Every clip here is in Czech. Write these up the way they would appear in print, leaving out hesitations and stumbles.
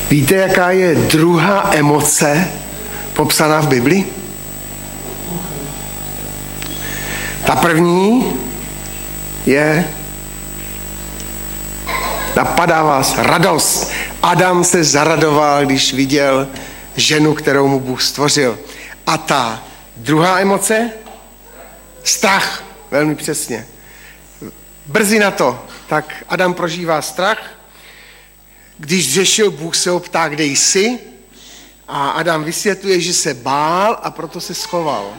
Víte, jaká je druhá emoce popsaná v Bibli? Ta první je, napadá vás, radost. Adam se zaradoval, když viděl ženu, kterou mu Bůh stvořil. A ta druhá emoce? Strach, velmi přesně. Brzy na to, tak Adam prožívá strach. Když řešil, Bůh se ho ptá, kde jsi, a Adam vysvětluje, že se bál a proto se schoval.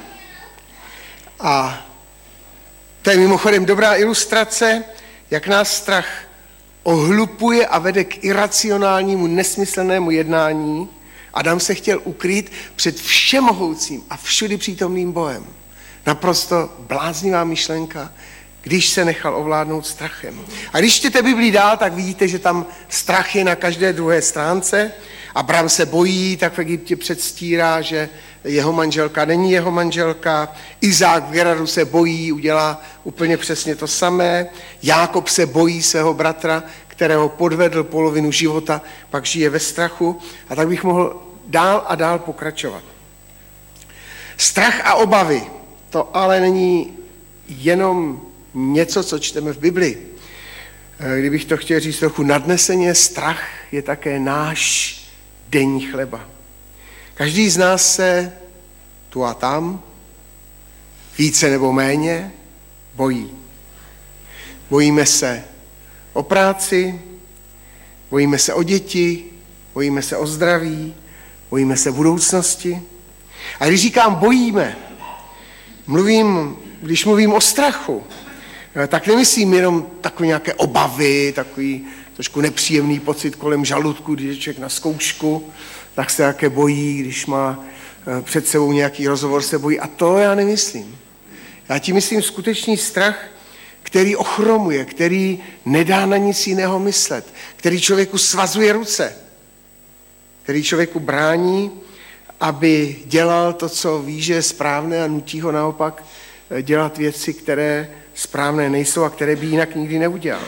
A to je mimochodem dobrá ilustrace, jak nás strach ohlupuje a vede k iracionálnímu, nesmyslnému jednání. Adam se chtěl ukrýt před všemohoucím a všudy přítomným Bohem. Naprosto bláznivá myšlenka, když se nechal ovládnout strachem. A když čtete Biblii dál, tak vidíte, že tam strach je na každé druhé stránce. Abram se bojí, tak v Egyptě předstírá, že jeho manželka není jeho manželka. Izák v Geradu se bojí, udělá úplně přesně to samé. Jákob se bojí svého bratra, kterého podvedl polovinu života, pak žije ve strachu. A tak bych mohl dál a dál pokračovat. Strach a obavy, to ale není jenom něco, co čteme v Bibli. Kdybych to chtěl říct trochu nadneseně, strach je také náš denní chleba. Každý z nás se tu a tam, více nebo méně, bojí. Bojíme se o práci, bojíme se o děti, bojíme se o zdraví, bojíme se budoucnosti. A když říkám bojíme, když mluvím o strachu, tak nemyslím jenom takové nějaké obavy, takový trošku nepříjemný pocit kolem žaludku, když je člověk na zkoušku, tak se také bojí, když má před sebou nějaký rozhovor, se bojí. A to já nemyslím. Já tím myslím skutečný strach, který ochromuje, který nedá na nic jiného myslet, který člověku svazuje ruce, který člověku brání, aby dělal to, co ví, že je správné, a nutí ho naopak dělat věci, které správné nejsou a které by jinak nikdy neudělal.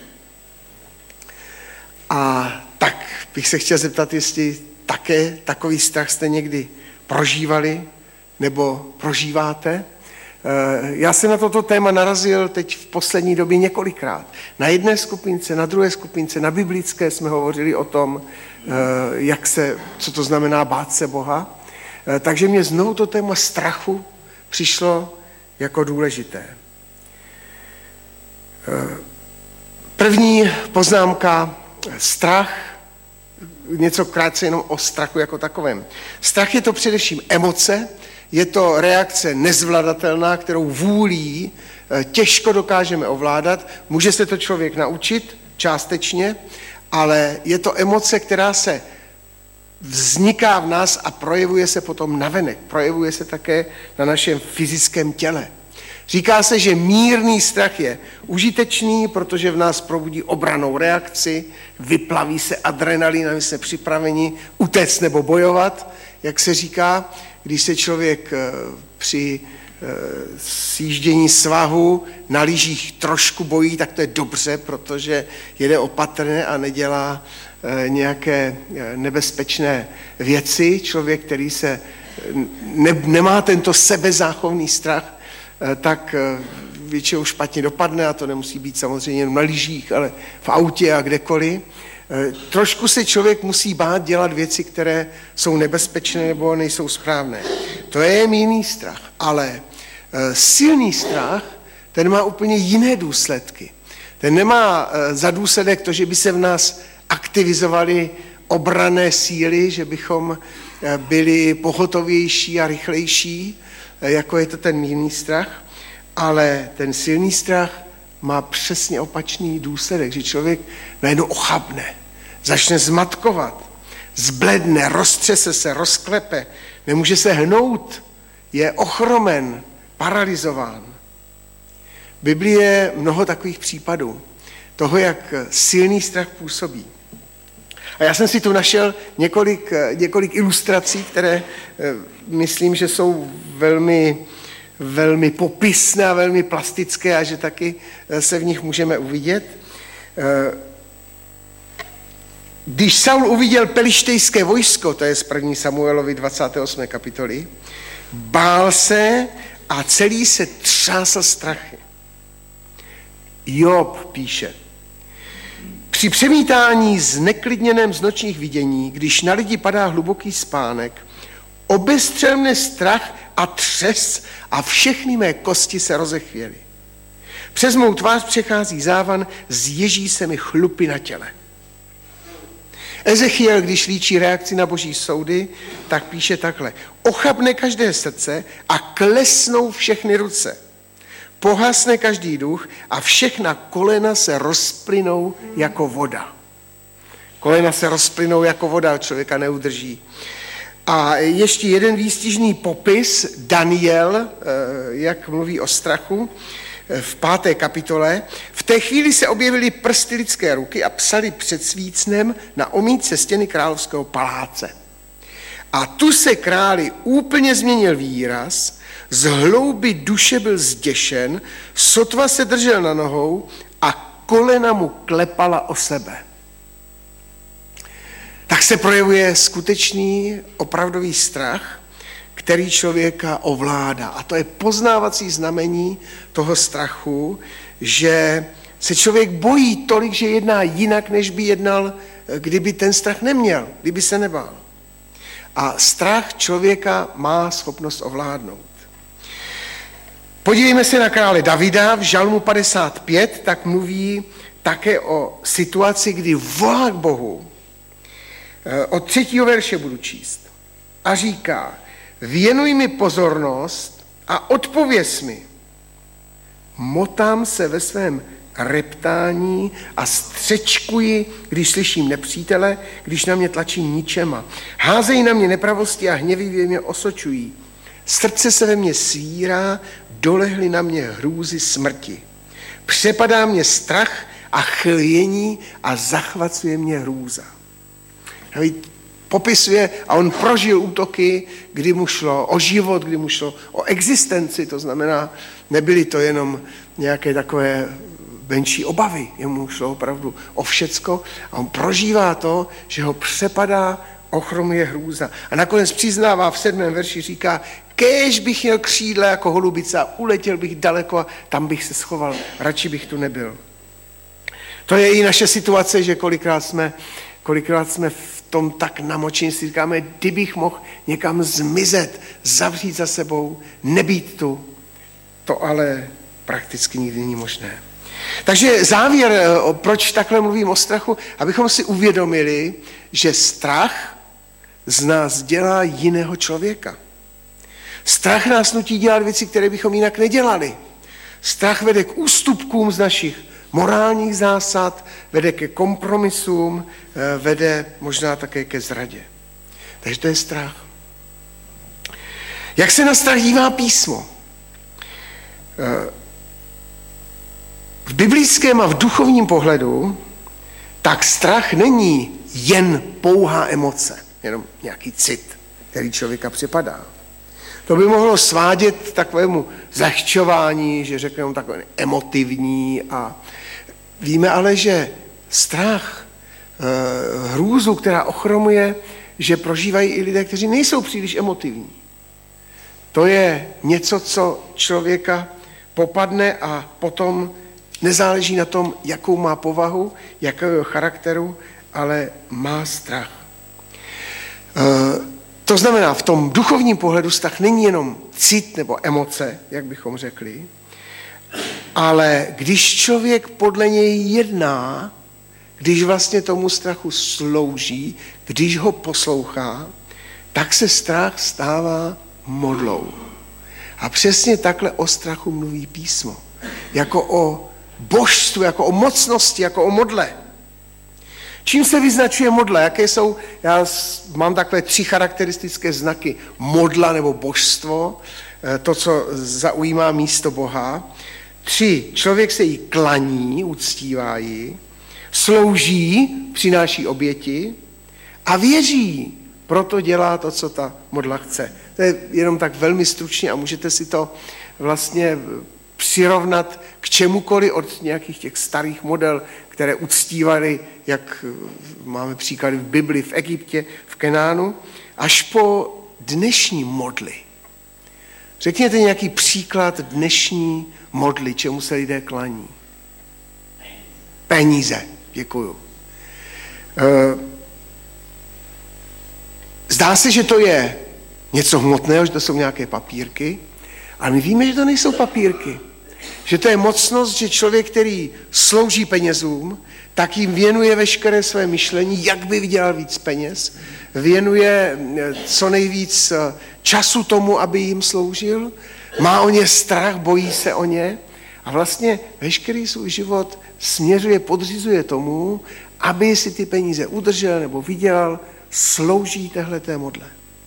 A tak bych se chtěl zeptat, jestli také takový strach jste někdy prožívali nebo prožíváte. Já jsem na toto téma narazil teď v poslední době několikrát. Na jedné skupince, na druhé skupince, na biblické jsme hovořili o tom, co to znamená bát se Boha. Takže mě znovu to téma strachu přišlo jako důležité. První poznámka, strach, něco krátce jenom o strachu jako takovém. Strach je to především emoce, je to reakce nezvladatelná, kterou vůlí těžko dokážeme ovládat. Může se to člověk naučit částečně, ale je to emoce, která se vzniká v nás a projevuje se potom navenek. Projevuje se také na našem fyzickém těle. Říká se, že mírný strach je užitečný, protože v nás probudí obrannou reakci, vyplaví se adrenalin a my jsme připraveni utéct nebo bojovat, jak se říká. Když se člověk při sjíždění svahu na lyžích trošku bojí, tak to je dobře, protože jede opatrně a nedělá nějaké nebezpečné věci. Člověk, který nemá tento sebezáchovný strach, tak většinou špatně dopadne, a to nemusí být samozřejmě jen na lyžích, ale v autě a kdekoliv. Trošku se člověk musí bát dělat věci, které jsou nebezpečné nebo nejsou správné. To je mírný strach, ale silný strach, ten má úplně jiné důsledky. Ten nemá za důsledek to, že by se v nás aktivizovaly obranné síly, že bychom byli pohotovější a rychlejší, jako je to ten mírný strach, ale ten silný strach má přesně opačný důsledek, že člověk najednou ochabne, začne zmatkovat, zbledne, roztřese se, rozklepe, nemůže se hnout, je ochromen, paralyzován. V Biblii je mnoho takových případů toho, jak silný strach působí. A já jsem si tu našel několik ilustrací, které myslím, že jsou velmi popisné a velmi plastické a že taky se v nich můžeme uvidět. Když Saul uviděl pelištejské vojsko, to je z 1. Samuelovi 28. kapitoly, bál se a celý se třásl strachy. Job píše, při přemítání zneklidněném z nočních vidění, když na lidi padá hluboký spánek, obestřel mne strach a třes a všechny mé kosti se rozechvěly. Přes mou tvář přechází závan, zježí se mi chlupy na těle. Ezechiel, když líčí reakci na boží soudy, tak píše takhle. Ochabne každé srdce a klesnou všechny ruce. Pohasne každý duch a všechna kolena se rozplynou jako voda. Kolena se rozplynou jako voda, člověka neudrží. A ještě jeden výstižný popis, Daniel, jak mluví o strachu, v 5. kapitole. V té chvíli se objevily prsty lidské ruky a psali před svícnem na omítce stěny královského paláce. A tu se králi úplně změnil výraz, z hloubi duše byl zděšen, sotva se držel na nohou a kolena mu klepala o sebe. Tak se projevuje skutečný opravdový strach, který člověka ovládá. A to je poznávací znamení toho strachu, že se člověk bojí tolik, že jedná jinak, než by jednal, kdyby ten strach neměl, kdyby se nebál. A strach člověka má schopnost ovládnout. Podívejme se na krále Davida, v Žalmu 55, tak mluví také o situaci, kdy volá k Bohu. Od 3. verše budu číst. A říká, věnuj mi pozornost a odpověz mi. Motám se ve svém reptání a střečkuji, když slyším nepřítele, když na mě tlačí ničema. Házejí na mě nepravosti a hněvivě mě osočují. Srdce se ve mně svírá, dolehly na mě hrůzy smrti. Přepadá mě strach a chvění a zachvacuje mě hrůza. Popisuje, a on prožil útoky, kdy mu šlo o život, kdy mu šlo o existenci, to znamená, nebyly to jenom nějaké takové menší obavy, jemu šlo opravdu o všecko a on prožívá to, že ho přepadá, ochromuje hrůza. A nakonec přiznává v 7. verši, říká, kéž bych měl křídla jako holubice a uletěl bych daleko a tam bych se schoval, radši bych tu nebyl. To je i naše situace, že kolikrát jsme v tom tak namočení, si říkáme, kdybych mohl někam zmizet, zavřít za sebou, nebýt tu, to ale prakticky nikdy není možné. Takže závěr, proč takhle mluvím o strachu, abychom si uvědomili, že strach z nás dělá jiného člověka. Strach nás nutí dělat věci, které bychom jinak nedělali. Strach vede k ústupkům z našich morálních zásad, vede ke kompromisům, vede možná také ke zradě. Takže to je strach. Jak se na strach dívá písmo? V biblickém a v duchovním pohledu tak strach není jen pouhá emoce, jenom nějaký cit, který člověka připadá. To by mohlo svádět takovému zlehčování, že řekneme takové emotivní a víme ale, že strach, hrůzu, která ochromuje, že prožívají i lidé, kteří nejsou příliš emotivní. To je něco, co člověka popadne a potom nezáleží na tom, jakou má povahu, jakého charakteru, ale má strach. To znamená, v tom duchovním pohledu strach není jenom cit nebo emoce, jak bychom řekli, ale když člověk podle něj jedná, když vlastně tomu strachu slouží, když ho poslouchá, tak se strach stává modlou. A přesně takhle o strachu mluví písmo. Jako o božstvu, jako o mocnosti, jako o modle. Čím se vyznačuje modla? Jaké jsou, já mám takové 3 charakteristické znaky modla nebo božstvo, to, co zaujímá místo Boha. 3, člověk se jí klaní, uctívá ji, slouží, přináší oběti a věří, proto dělá to, co ta modla chce. To je jenom tak velmi stručně a můžete si to vlastně přirovnat k čemukoliv od nějakých těch starých model, které uctívali, jak máme příklady v Bibli, v Egyptě, v Kenánu, až po dnešní modly. Řekněte nějaký příklad dnešní modly, čemu se lidé klaní. Peníze, děkuju. Zdá se, že to je něco hmotného, že to jsou nějaké papírky, ale my víme, že to nejsou papírky. Že to je mocnost, že člověk, který slouží penězům, tak jim věnuje veškeré své myšlení, jak by vydělal víc peněz, věnuje co nejvíc času tomu, aby jim sloužil, má o ně strach, bojí se o ně a vlastně veškerý svůj život směřuje, podřizuje tomu, aby si ty peníze udržel nebo vydělal, slouží téhleté modle.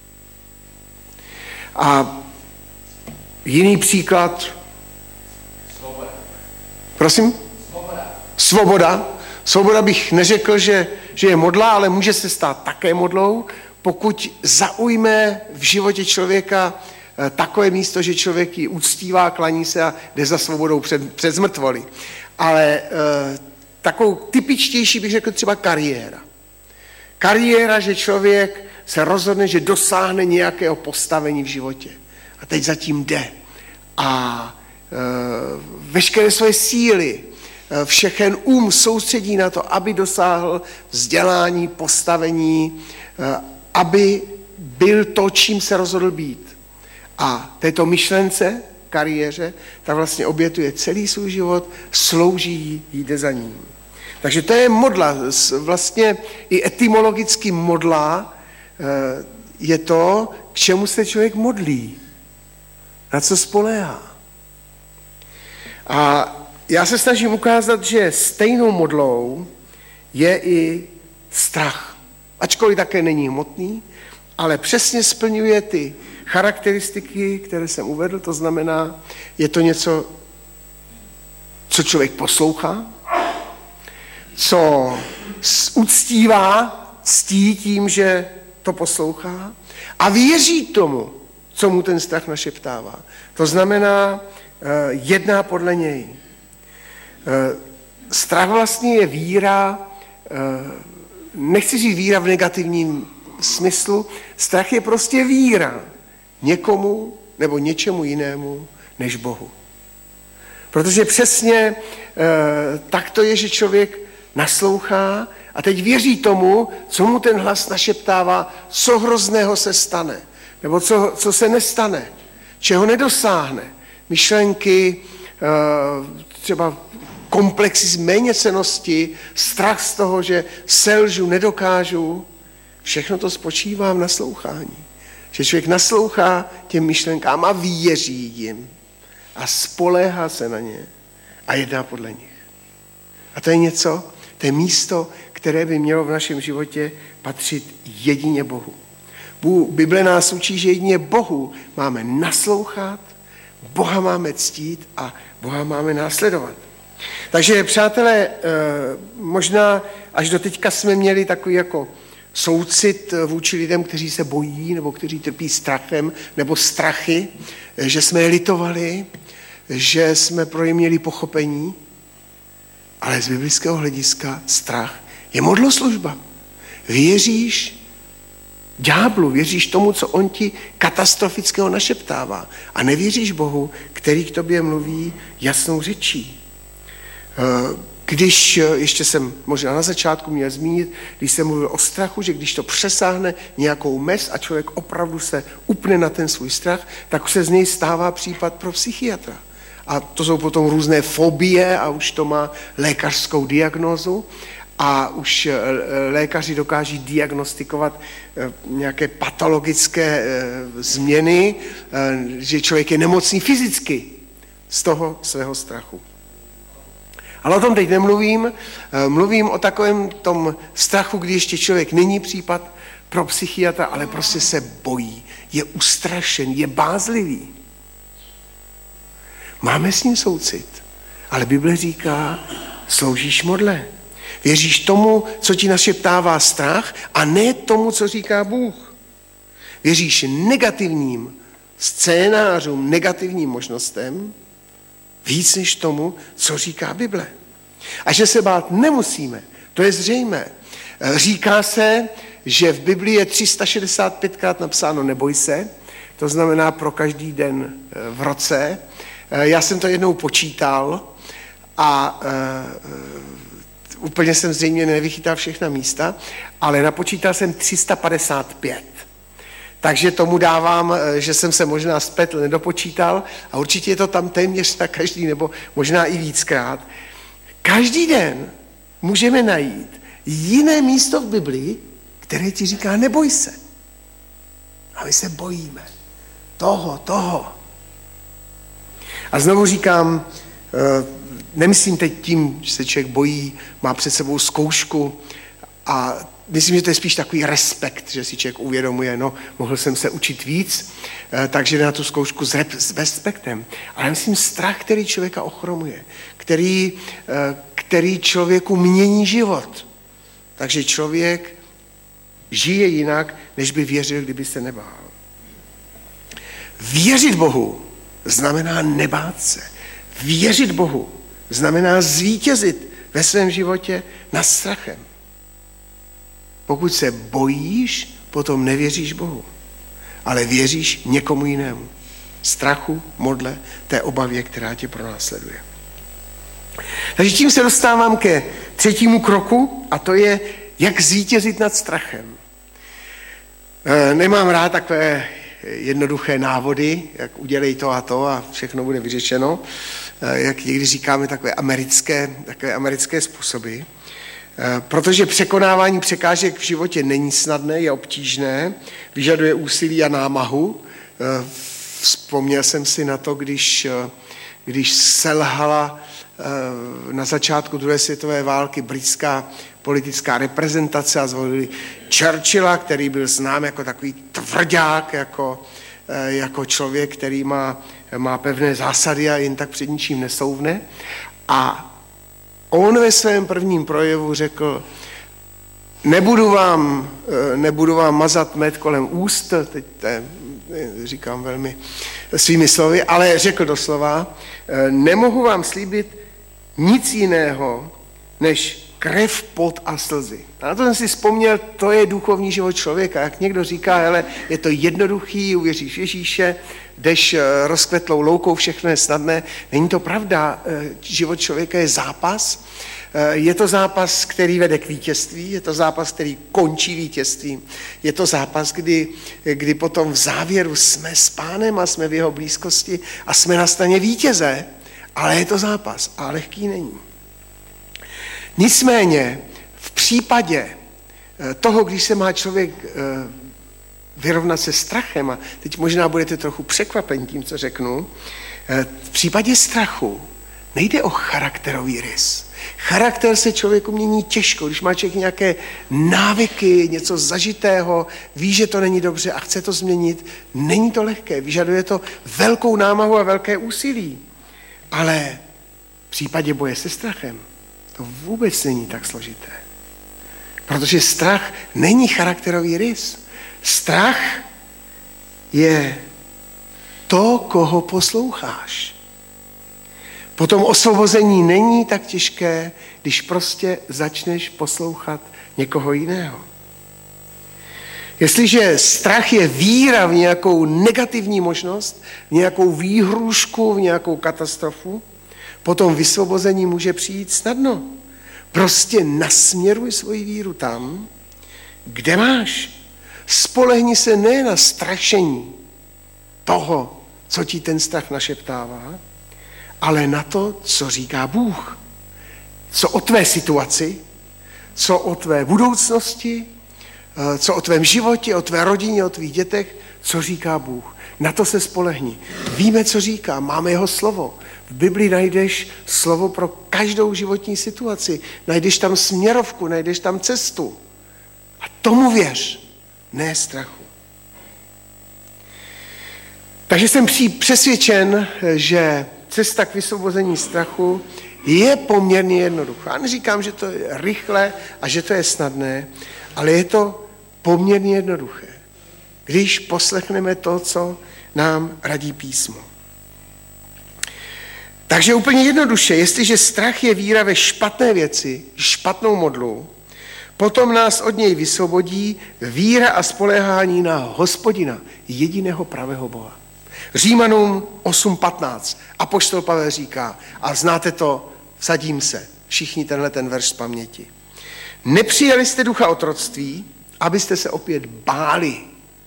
A jiný příklad. Svoboda. Prosím? Svoboda. Svoboda bych neřekl, že je modla, ale může se stát také modlou, pokud zaujme v životě člověka takové místo, že člověk ji uctívá, klaní se a jde za svobodou před zmrtvoly. Ale takovou typičtější bych řekl třeba kariéra. Kariéra, že člověk se rozhodne, že dosáhne nějakého postavení v životě. A teď zatím jde. A veškeré své síly, všechen soustředí na to, aby dosáhl vzdělání, postavení, aby byl to, čím se rozhodl být. A této myšlence, kariéře, tak vlastně obětuje celý svůj život, slouží jí, jde za ním. Takže to je modla. Vlastně i etymologicky modla je to, k čemu se člověk modlí. Na co spoléhá. A já se snažím ukázat, že stejnou modlou je i strach. Ačkoliv také není hmotný, ale přesně splňuje ty charakteristiky, které jsem uvedl, to znamená, je to něco, co člověk poslouchá, co uctívá, ctí tím, že to poslouchá a věří tomu, co mu ten strach našeptává. To znamená, jedná podle něj. Strach vlastně je víra, nechci říct víra v negativním smyslu, strach je prostě víra někomu nebo něčemu jinému než Bohu. Protože přesně tak to je, že člověk naslouchá a teď věří tomu, co mu ten hlas našeptává, co hrozného se stane, nebo co se nestane, čeho nedosáhne. Myšlenky, třeba komplexy z méněcennosti, strach z toho, že selžu, nedokážu, všechno to spočívá v naslouchání. Že člověk naslouchá těm myšlenkám a věří jim a spoléhá se na ně a jedná podle nich. A to je něco, to je místo, které by mělo v našem životě patřit jedině Bohu. Bible nás učí, že jedině Bohu máme naslouchat, Boha máme ctít a Boha máme následovat. Takže, přátelé, možná až do teďka jsme měli takový jako soucit vůči lidem, kteří se bojí nebo kteří trpí strachem nebo strachy, že jsme je litovali, že jsme pro ně měli pochopení, ale z biblického hlediska strach je modloslužba. Věříš ďáblu, věříš tomu, co on ti katastrofického našeptává a nevěříš Bohu, který k tobě mluví jasnou řečí. Když, ještě jsem možná na začátku měl zmínit, když jsem mluvil o strachu, že když to přesáhne nějakou mez a člověk opravdu se upne na ten svůj strach, tak se z něj stává případ pro psychiatra. A to jsou potom různé fobie a už to má lékařskou diagnózu a už lékaři dokáží diagnostikovat nějaké patologické změny, že člověk je nemocný fyzicky z toho svého strachu. Ale o tom teď nemluvím, mluvím o takovém tom strachu, kdy ještě člověk není případ pro psychiatra, ale prostě se bojí, je ustrašen, je bázlivý. Máme s ním soucit, ale Bible říká, sloužíš modle. Věříš tomu, co ti našeptává strach a ne tomu, co říká Bůh. Věříš negativním scénářům, negativním možnostem, víc než tomu, co říká Bible. A že se bát nemusíme, to je zřejmé. Říká se, že v Biblii je 365krát napsáno neboj se, to znamená pro každý den v roce. Já jsem to jednou počítal a úplně jsem zřejmě nevychytal všechna místa, ale napočítal jsem 355. Takže tomu dávám, že jsem se možná spletl, nedopočítal a určitě je to tam téměř na každý, nebo možná i víckrát. Každý den můžeme najít jiné místo v Biblii, které ti říká neboj se. A my se bojíme. Toho. A znovu říkám, nemyslím teď tím, že se člověk bojí, má před sebou zkoušku a myslím, že to je spíš takový respekt, že si člověk uvědomuje, no, mohl jsem se učit víc, takže na tu zkoušku s respektem. Ale myslím strach, který člověka ochromuje, který člověku mění život. Takže člověk žije jinak, než by věřil, kdyby se nebál. Věřit Bohu znamená nebát se. Věřit Bohu znamená zvítězit ve svém životě nad strachem. Pokud se bojíš, potom nevěříš Bohu, ale věříš někomu jinému. Strachu, modle, té obavě, která tě pronásleduje. Takže tím se dostávám ke třetímu kroku a to je, jak zvítězit nad strachem. Nemám rád takové jednoduché návody, jak udělej to a všechno bude vyřešeno, jak někdy říkáme takové americké způsoby. Protože překonávání překážek v životě není snadné, je obtížné, vyžaduje úsilí a námahu. Vzpomněl jsem si na to, když selhala na začátku druhé světové války britská politická reprezentace a zvolili Churchilla, který byl znám jako takový tvrdák, jako člověk, který má pevné zásady a jen tak před ničím nesouvne. A on ve svém prvním projevu řekl, nebudu vám mazat med kolem úst, teď to říkám velmi svými slovy, ale řekl doslova, nemohu vám slíbit nic jiného, než krev, pot a slzy. A na to jsem si vzpomněl, to je duchovní život člověka. Jak někdo říká, hele, je to jednoduchý, uvěříš Ježíše, jdeš rozkvetlou loukou, všechno je snadné. Není to pravda. Život člověka je zápas. Je to zápas, který vede k vítězství, je to zápas, který končí vítězstvím. Je to zápas, kdy potom v závěru jsme s Pánem a jsme v jeho blízkosti a jsme na straně vítěze, ale je to zápas a lehký není. Nicméně v případě toho, když se má člověk vyrovnat se strachem, a teď možná budete trochu překvapeni tím, co řeknu, v případě strachu nejde o charakterový rys. Charakter se člověku mění těžko, když má člověk nějaké návyky, něco zažitého, ví, že to není dobře a chce to změnit, není to lehké, vyžaduje to velkou námahu a velké úsilí. Ale v případě boje se strachem to vůbec není tak složité. Protože strach není charakterový rys. Strach je to, koho posloucháš. Potom osvobození není tak těžké, když prostě začneš poslouchat někoho jiného. Jestliže strach je víra v nějakou negativní možnost, v nějakou výhrůžku, v nějakou katastrofu, potom vysvobození může přijít snadno. Prostě nasměruj svoji víru tam, kde máš. Spolehni se ne na strašení toho, co ti ten strach našeptává, ale na to, co říká Bůh. Co o tvé situaci, co o tvé budoucnosti, co o tvém životě, o tvé rodině, o tvých dětech, co říká Bůh. Na to se spolehni. Víme, co říká, máme jeho slovo. V Biblii najdeš slovo pro každou životní situaci. Najdeš tam směrovku, najdeš tam cestu. A tomu věř, ne strachu. Takže jsem přesvědčen, že cesta k vysvobození strachu je poměrně jednoduchá. Já neříkám, že to je rychle a že to je snadné, ale je to poměrně jednoduché, když poslechneme to, co nám radí písmo. Takže úplně jednoduše, jestliže strach je víra ve špatné věci, špatnou modlu, potom nás od něj vysvobodí víra a spoléhání na Hospodina, jediného pravého Boha. Římanům 8.15. Apoštol Pavel říká, a znáte to, vsadím se, všichni ten verš z paměti. Nepřijali jste ducha otroctví, abyste se opět báli.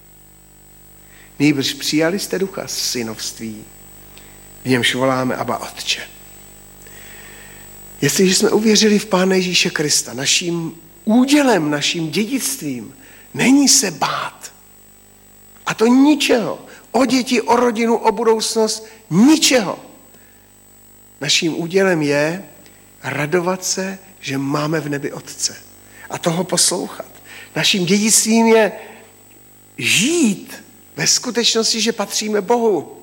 Nýbrž přijali jste ducha synovství, v němž voláme Abba Otče. Jestliže jsme uvěřili v Pána Ježíše Krista, naším údělem, naším dědictvím není se bát. A to ničeho. O děti, o rodinu, o budoucnost, ničeho. Naším údělem je radovat se, že máme v nebi Otce a toho poslouchat. Naším dědictvím je žít ve skutečnosti, že patříme Bohu.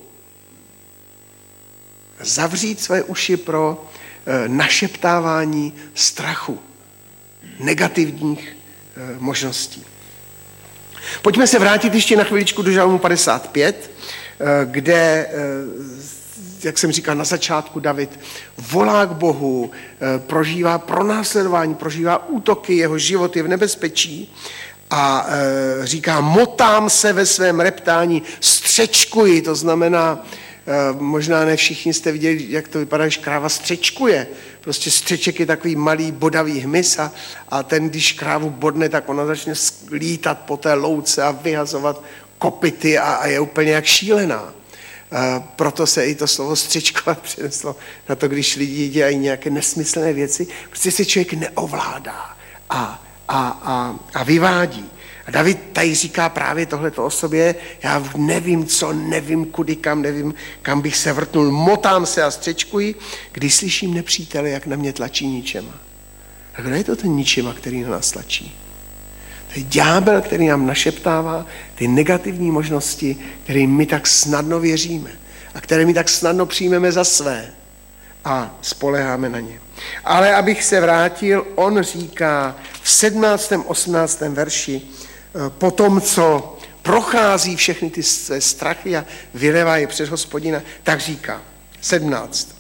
Zavřít své uši pro našeptávání strachu, negativních možností. Pojďme se vrátit ještě na chviličku do Žalmu 55, kde, jak jsem říkal na začátku, David volá k Bohu, prožívá pronásledování, prožívá útoky, jeho život je v nebezpečí a říká, motám se ve svém reptání, střečkuji, to znamená, možná ne všichni jste viděli, jak to vypadá, když kráva střečkuje. Prostě střeček je takový malý bodavý hmyz a ten, když krávu bodne, tak ona začne lítat po té louce a vyhazovat kopyty a je úplně jak šílená. Proto se i to slovo střečkovat přineslo na to, když lidi dělají nějaké nesmyslné věci. Prostě se člověk neovládá a vyvádí. A David tady říká právě tohleto o sobě, já nevím co, nevím kudy kam, nevím kam bych se vrtnul, motám se a střečkuji, když slyším nepřítele, jak na mě tlačí ničema. A kdo je to ten ničema, který na nás tlačí? To je ďábel, který nám našeptává ty negativní možnosti, které my tak snadno věříme a které my tak snadno přijmeme za své a spoléháme na ně. Ale abych se vrátil, on říká v 17. 18. verši, po tom, co prochází všechny ty své strachy a vylevá je před Hospodina, tak říká, 17.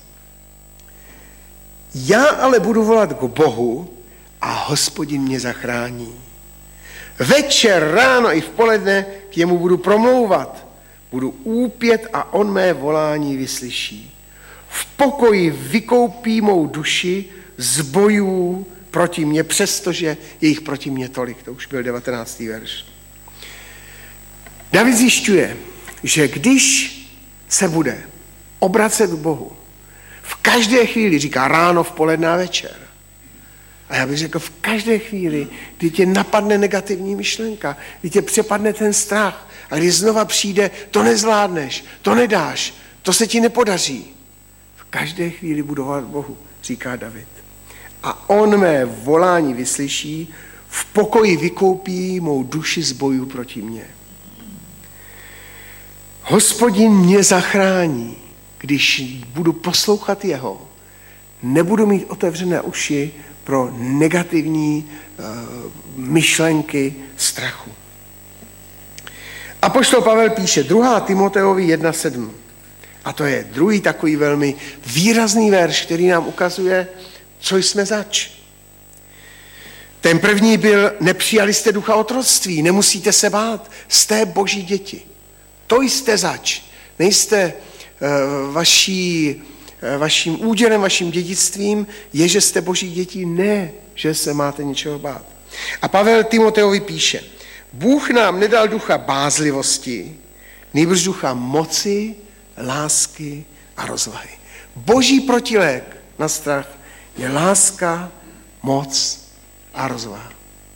Já ale budu volat k Bohu a Hospodin mě zachrání. Večer, ráno i v poledne k němu budu promlouvat. Budu úpět a on mé volání vyslyší. V pokoji vykoupí mou duši z bojů proti mně, přestože je jich proti mně tolik. To už byl 19. verš. David zjišťuje, že když se bude obracet k Bohu, v každé chvíli, říká ráno, v poledne a večer. A já bych řekl, v každé chvíli, kdy tě napadne negativní myšlenka, kdy tě přepadne ten strach a když znova přijde, to nezvládneš, to nedáš, to se ti nepodaří. V každé chvíli budu volat Bohu, říká David. A on mé volání vyslyší, v pokoji vykoupí mou duši z bojů proti mně. Hospodin mě zachrání, když budu poslouchat jeho. Nebudu mít otevřené uši pro negativní myšlenky strachu. Apoštol Pavel píše 2. Timoteovi 1.7. A to je druhý takový velmi výrazný verš, který nám ukazuje, co jsme zač. Ten první byl, nepřijali jste ducha otroctví, nemusíte se bát, jste Boží děti. To jste zač. Nejste vaším údělem, vaším dědictvím je, že jste Boží děti, ne, že se máte něčeho bát. A Pavel Timoteovi píše, Bůh nám nedal ducha bázlivosti, nýbrž ducha moci, lásky a rozvahy. Boží protilék na strach je láska, moc a rozvaha.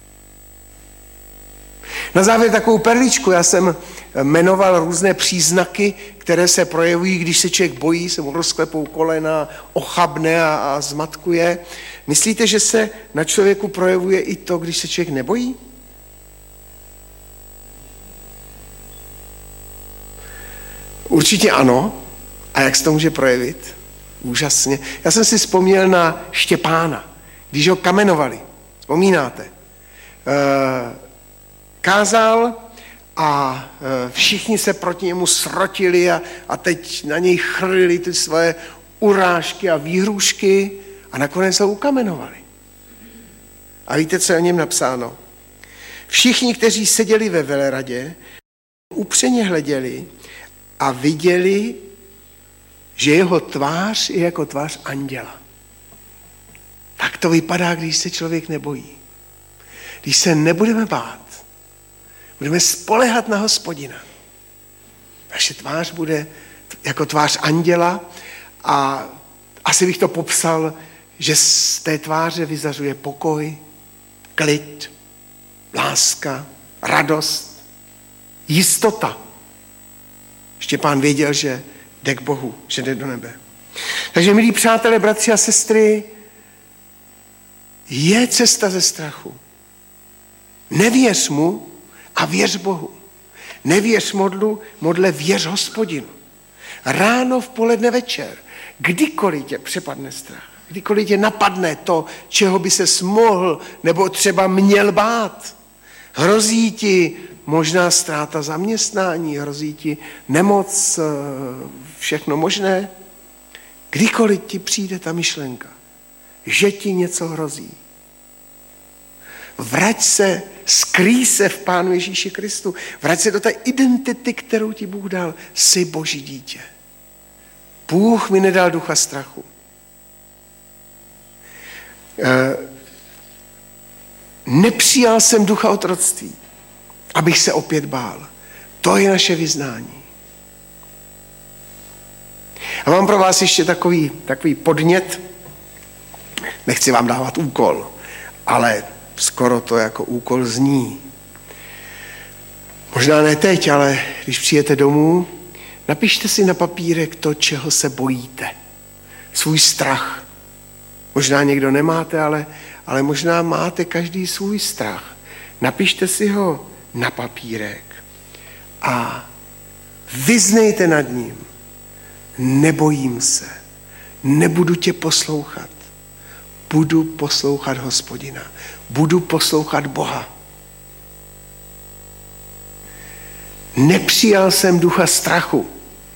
Na závěr takovou perličku, já jsem jmenoval různé příznaky, které se projevují, když se člověk bojí, se mu rozklepou kolena, ochabne a zmatkuje. Myslíte, že se na člověku projevuje i to, když se člověk nebojí? Určitě ano. A jak se to může projevit? Úžasně. Já jsem si vzpomněl na Štěpána, když ho kamenovali. Vzpomínáte? Kázal a všichni se proti němu srotili a teď na něj chrlili ty svoje urážky a výhrůžky a nakonec ho ukamenovali. A víte, co je o něm napsáno? Všichni, kteří seděli ve veleradě, upřeně hleděli a viděli, že jeho tvář je jako tvář anděla. Tak to vypadá, když se člověk nebojí. Když se nebudeme bát, budeme spoléhat na Hospodina. Naše tvář bude jako tvář anděla a asi bych to popsal, že z té tváře vyzařuje pokoj, klid, láska, radost, jistota. Štěpán věděl, že jde k Bohu, že jde do nebe. Takže, milí přátelé, bratři a sestry, je cesta ze strachu. Nevěř mu a věř Bohu. Nevěř modle, věř Hospodinu. Ráno, v poledne, večer, kdykoliv tě přepadne strach, kdykoliv tě napadne to, čeho by ses mohl nebo třeba měl bát. Hrozí ti možná ztráta zaměstnání, hrozí ti nemoc, všechno možné. Kdykoliv ti přijde ta myšlenka, že ti něco hrozí, vrať se, skrýj se v Pánu Ježíši Kristu. Vrať se do té identity, kterou ti Bůh dal. Jsi Boží dítě. Bůh mi nedal ducha strachu. Nepřijal jsem ducha otroctví, abych se opět bál. To je naše vyznání. A mám pro vás ještě takový podnět. Nechci vám dávat úkol, ale skoro to jako úkol zní. Možná ne teď, ale když přijete domů, napište si na papírek to, čeho se bojíte. Svůj strach. Možná někdo nemáte, ale možná máte každý svůj strach. Napište si ho na papírek a vyznejte nad ním. Nebojím se, nebudu tě poslouchat. Budu poslouchat Hospodina. Budu poslouchat Boha. Nepřijal jsem ducha strachu.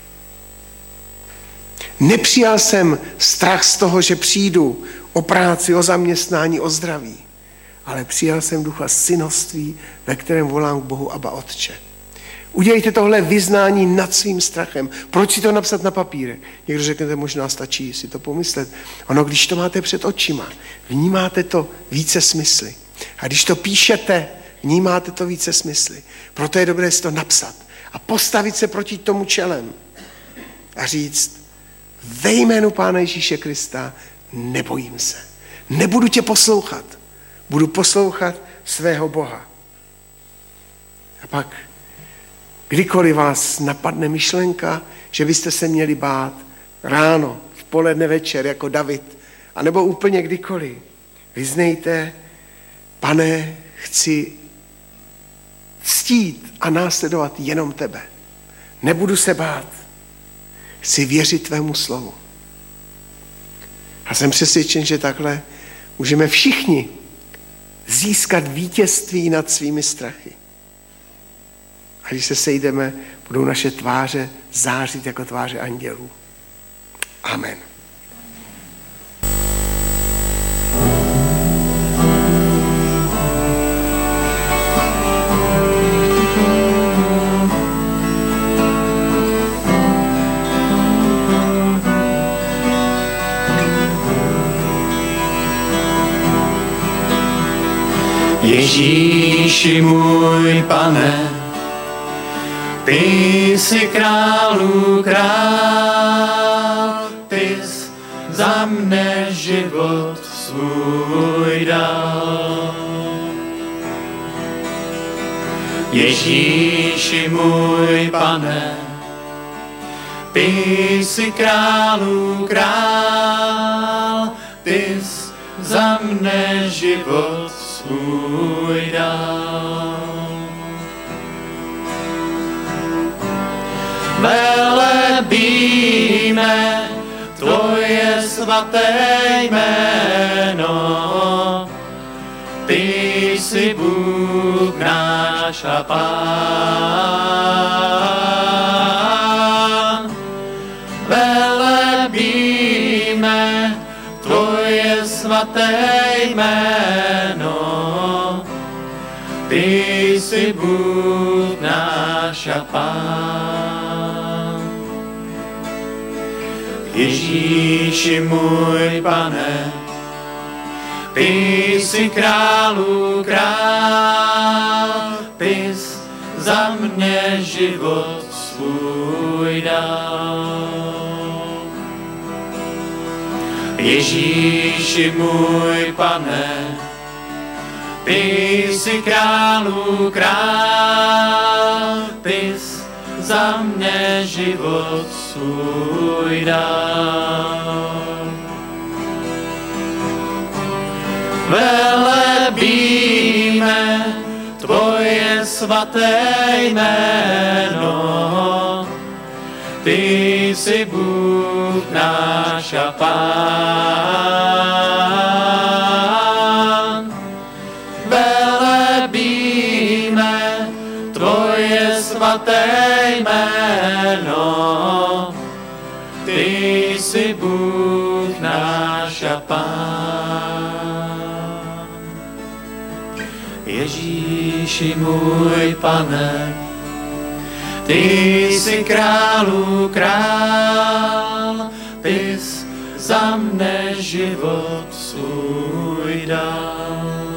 Nepřijal jsem strach z toho, že přijdu o práci, o zaměstnání, o zdraví. Ale přijal jsem ducha synoství, ve kterém volám k Bohu Abba Otče. Udělejte tohle vyznání nad svým strachem. Proč si to napsat na papírek? Někdo řeknete, možná stačí si to pomyslet. Ono, když to máte před očima, vnímáte to více smysly. A když to píšete, vnímáte to více smysly. Proto je dobré si to napsat a postavit se proti tomu čelem a říct, ve jménu Pána Ježíše Krista nebojím se. Nebudu tě poslouchat. Budu poslouchat svého Boha. A pak kdykoliv vás napadne myšlenka, že byste se měli bát ráno, v poledne, večer, jako David, anebo úplně kdykoliv, vyznejte, Pane, chci ctít a následovat jenom tebe. Nebudu se bát. Chci věřit tvému slovu. A jsem přesvědčen, že takhle můžeme všichni získat vítězství nad svými strachy. A když se sejdeme, budou naše tváře zářit jako tváře andělů. Amen. Ježíši můj Pane, ty jsi králů král, ty jsi za mne život svůj dal. Ježíši můj Pane, ty jsi králů král, ty jsi za mne život svůj dal. Velebíme tvoje svaté jméno, ty jsi Bůh náš a Pán. Velebíme svaté jméno, ty jsi Bůh náš a Pán. Ježíši můj Pane, ty jsi králů král, ty jsi za mě život svůj dal. Ježíši můj Pane, ty jsi králů král, ty jsi za mě život svůj dal. Velebíme tvoje svaté jméno, ty jsi Bůh náš a Pán. Velebíme tvoje svaté jméno, ty jsi Bůh náš a Pán. Ježíši můj Pane, ty jsi králů král, ty jsi za mne život svůj dal.